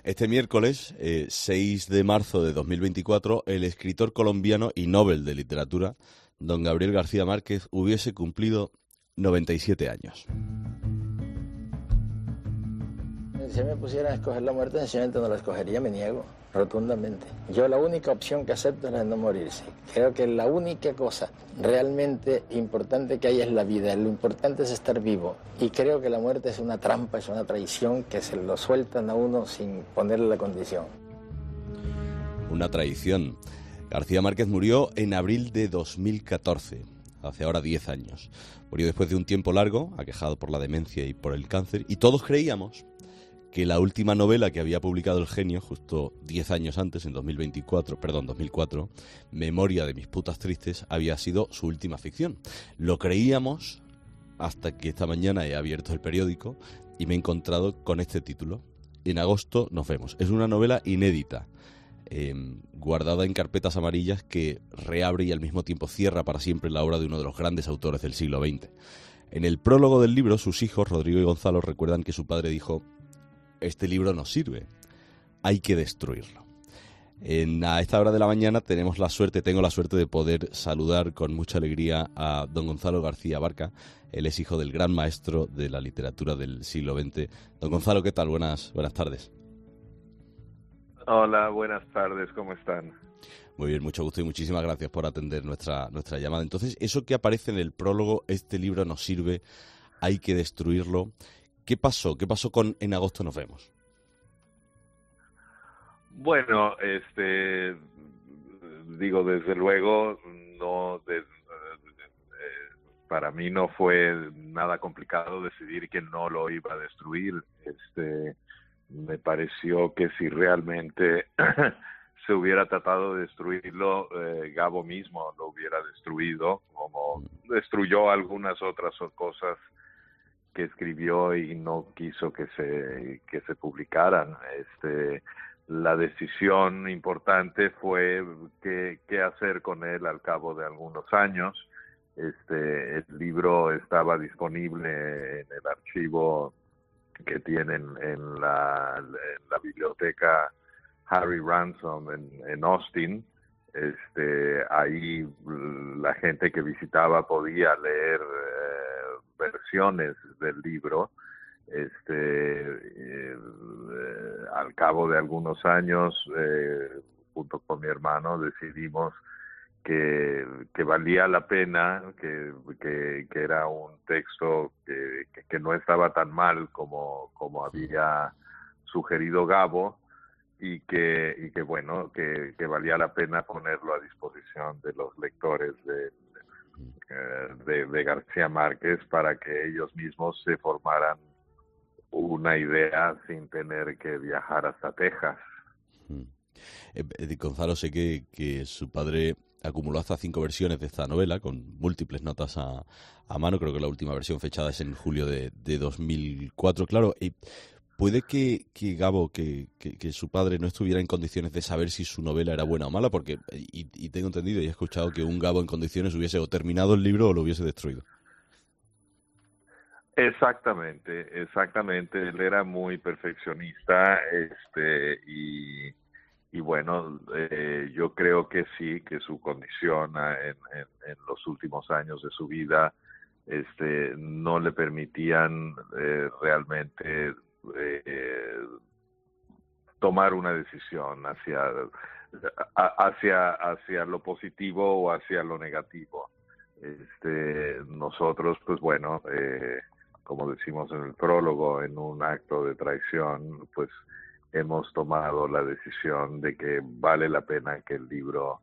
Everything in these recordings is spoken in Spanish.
Este miércoles, 6 de marzo de 2024, el escritor colombiano y Nobel de Literatura, don Gabriel García Márquez, hubiese cumplido 97 años. Si me pusieran a escoger la muerte, sencillamente no la escogería, me niego rotundamente. Yo la única opción que acepto es la de no morirse. Creo que la única cosa realmente importante que hay es la vida, lo importante es estar vivo. Y creo que la muerte es una trampa, es una traición que se lo sueltan a uno sin ponerle la condición. Una traición. García Márquez murió en abril de 2014, hace ahora 10 años. Murió después de un tiempo largo, aquejado por la demencia y por el cáncer, y todos creíamos que la última novela que había publicado el genio, justo 10 años antes, en 2004, Memoria de mis putas tristes, había sido su última ficción. Lo creíamos hasta que esta mañana he abierto el periódico y me he encontrado con este título. En agosto nos vemos. Es una novela inédita, guardada en carpetas amarillas, que reabre y al mismo tiempo cierra para siempre la obra de uno de los grandes autores del siglo XX. En el prólogo del libro, sus hijos, Rodrigo y Gonzalo, recuerdan que su padre dijo: este libro no sirve, hay que destruirlo. A esta hora de la mañana tengo la suerte de poder saludar con mucha alegría a don Gonzalo García Barca. Él es hijo del gran maestro de la literatura del siglo XX. Don Gonzalo, ¿qué tal? Buenas tardes. Hola, buenas tardes, ¿cómo están? Muy bien, mucho gusto y muchísimas gracias por atender nuestra llamada. Entonces, eso que aparece en el prólogo, este libro no sirve, hay que destruirlo. ¿Qué pasó? ¿Qué pasó con En agosto nos vemos? Bueno, digo, desde luego, para mí no fue nada complicado decidir que no lo iba a destruir. Me pareció que si realmente se hubiera tratado de destruirlo, Gabo mismo lo hubiera destruido, como destruyó algunas otras cosas que escribió y no quiso que se publicaran. La decisión importante fue qué hacer con él al cabo de algunos años. El libro estaba disponible en el archivo que tienen en la biblioteca Harry Ransom en Austin. Ahí la gente que visitaba podía leer versiones del libro. Al cabo de algunos años, junto con mi hermano, decidimos que valía la pena, que era un texto que no estaba tan mal como había sugerido Gabo, y que bueno, que valía la pena ponerlo a disposición de los lectores de García Márquez para que ellos mismos se formaran una idea sin tener que viajar hasta Texas. Gonzalo, sé que su padre acumuló hasta 5 versiones de esta novela, con múltiples notas a mano. Creo que la última versión fechada es en julio de 2004. Claro, puede que Gabo, que su padre no estuviera en condiciones de saber si su novela era buena o mala, porque y tengo entendido y he escuchado que un Gabo en condiciones hubiese o terminado el libro o lo hubiese destruido. Exactamente. Él era muy perfeccionista, y bueno, yo creo que sí, que su condición en los últimos años de su vida, no le permitían realmente tomar una decisión hacia lo positivo o hacia lo negativo. Nosotros, pues bueno, como decimos en el prólogo, en un acto de traición, pues hemos tomado la decisión de que vale la pena que el libro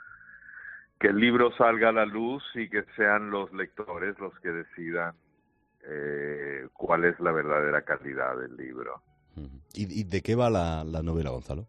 salga a la luz y que sean los lectores los que decidan cuál es la verdadera calidad del libro. ¿Y de qué va la novela, Gonzalo?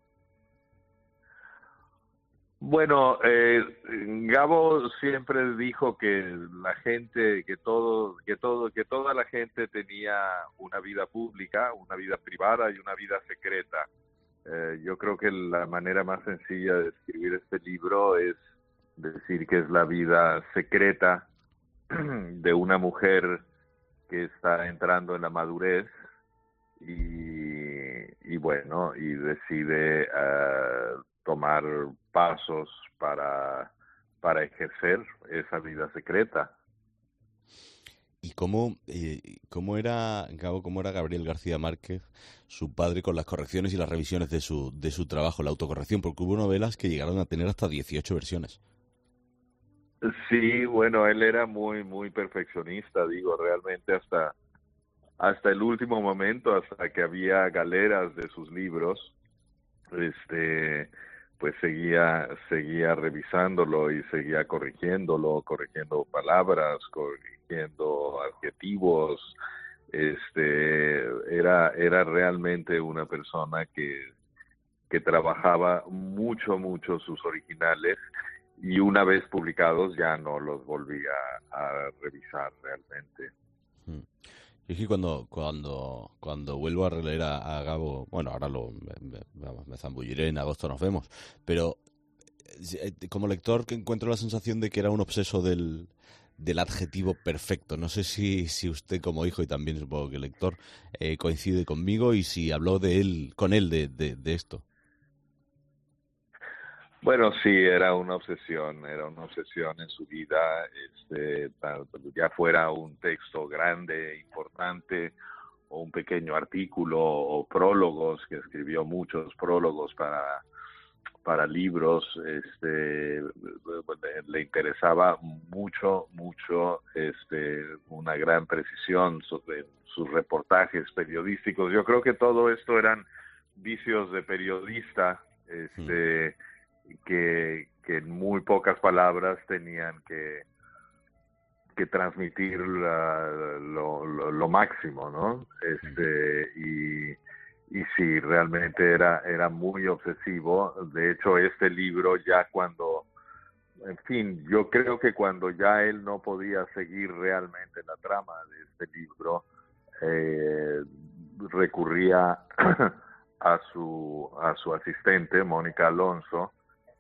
Bueno, Gabo siempre dijo que la gente, que toda la gente tenía una vida pública, una vida privada y una vida secreta. Yo creo que la manera más sencilla de escribir este libro es decir que es la vida secreta de una mujer que está entrando en la madurez y bueno, y decide tomar pasos para ejercer esa vida secreta. ¿Y cómo era Gabriel García Márquez, su padre, con las correcciones y las revisiones de su trabajo, la autocorrección? Porque hubo novelas que llegaron a tener hasta 18 versiones. Sí, bueno, él era muy, muy perfeccionista, digo, realmente hasta el último momento, hasta que había galeras de sus libros, pues seguía revisándolo y seguía corrigiendo palabras, corrigiendo adjetivos. Era realmente una persona que trabajaba mucho sus originales, y una vez publicados ya no los volvía a revisar realmente. Y es que cuando vuelvo a releer a Gabo, bueno, ahora me zambulliré, en agosto nos vemos, pero como lector que encuentro la sensación de que era un obseso del adjetivo perfecto. No sé si usted como hijo, y también supongo que lector, coincide conmigo, y si habló con él de esto. Bueno, sí, era una obsesión en su vida, ya fuera un texto grande, importante, o un pequeño artículo, o prólogos, que escribió muchos prólogos para libros. Le interesaba mucho una gran precisión sobre sus reportajes periodísticos. Yo creo que todo esto eran vicios de periodista, que en muy pocas palabras tenían que transmitir lo máximo, ¿no? Y sí, realmente era muy obsesivo. De hecho, este libro ya en fin, yo creo que cuando ya él no podía seguir realmente la trama de este libro, recurría a su asistente, Mónica Alonso,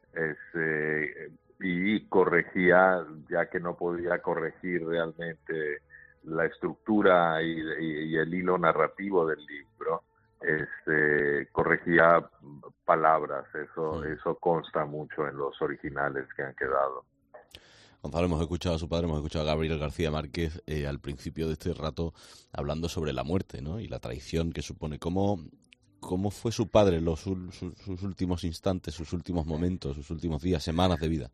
y corregía, ya que no podía corregir realmente la estructura y el hilo narrativo del libro, corregía palabras. Eso consta mucho en los originales que han quedado. Gonzalo, hemos escuchado a su padre, hemos escuchado a Gabriel García Márquez al principio de este rato hablando sobre la muerte, ¿no? Y la traición que supone. ¿Cómo fue su padre sus últimos instantes, sus últimos momentos, sus últimos días, semanas de vida?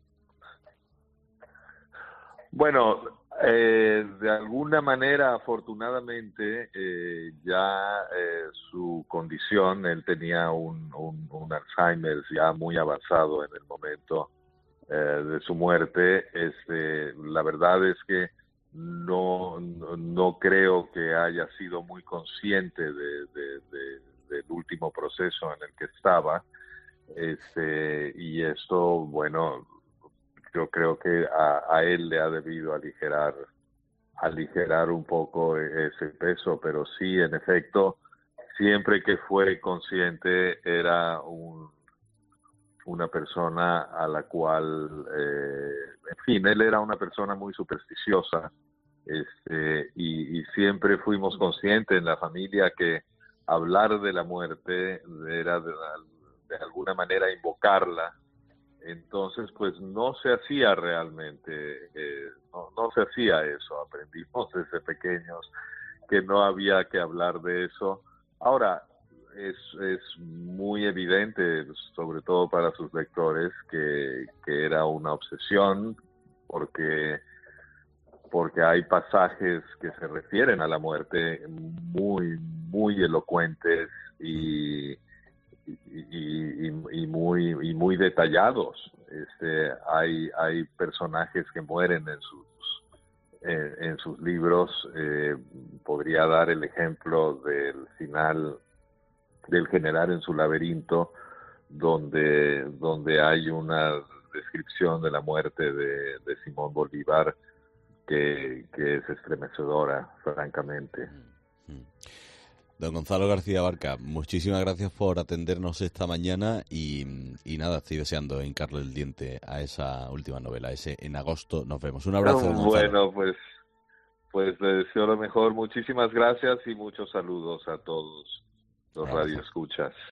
Bueno, de alguna manera, afortunadamente, su condición, él tenía un Alzheimer ya muy avanzado en el momento de su muerte. La verdad es que no creo que haya sido muy consciente del último proceso en el que estaba, y esto, bueno, yo creo que a él le ha debido aligerar un poco ese peso, pero sí, en efecto, siempre que fue consciente era una persona a la cual, en fin, él era una persona muy supersticiosa, y siempre fuimos conscientes en la familia que hablar de la muerte era de alguna manera invocarla. Entonces, pues no se hacía realmente, no se hacía eso. Aprendimos desde pequeños que no había que hablar de eso. Ahora, es muy evidente, sobre todo para sus lectores, que era una obsesión, porque hay pasajes que se refieren a la muerte muy, muy elocuentes y muy detallados. Hay personajes que mueren en sus libros. Podría dar el ejemplo del final del General en su laberinto, donde hay una descripción de la muerte de Simón Bolívar que es estremecedora, francamente. Don Gonzalo García Barca, muchísimas gracias por atendernos esta mañana, y nada, estoy deseando hincarle el diente a esa última novela, En agosto nos vemos. Un abrazo, don Gonzalo. Bueno, pues le deseo lo mejor. Muchísimas gracias y muchos saludos a todos. los radioescuchas.